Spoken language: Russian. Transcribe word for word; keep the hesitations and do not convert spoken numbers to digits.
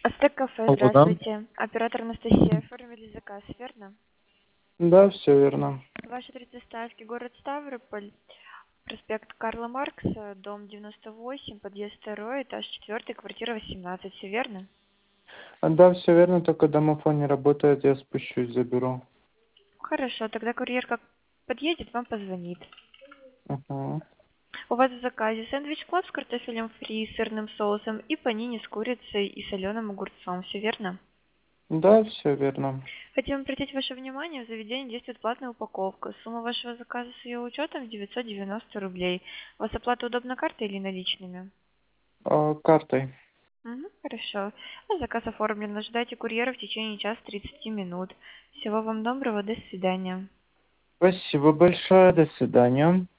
Астек кафе, Алло, да? здравствуйте. Оператор Анастасия, оформили заказ, верно? Да, все верно. Ваш адрес доставки город Ставрополь, проспект Карла Маркса, дом девяносто восемь, подъезд второй, этаж четвертый, квартира восемнадцать, все верно? А, Да, все верно, только домофон не работает, я спущусь, заберу. Хорошо, тогда курьер как подъедет, вам позвонит. Угу. У вас в заказе сэндвич клаб с картофелем фри, сырным соусом и панини с курицей и соленым огурцом, все верно? Да, все верно. Хотим обратить ваше внимание, в заведении действует платная упаковка. Сумма вашего заказа с ее учетом девятьсот девяносто рублей. У вас оплата удобна картой или наличными? А, картой. Мгм, хорошо. Ну, заказ оформлен. Ожидайте курьера в течение часа тридцати минут. Всего вам доброго, до свидания. Спасибо большое, до свидания.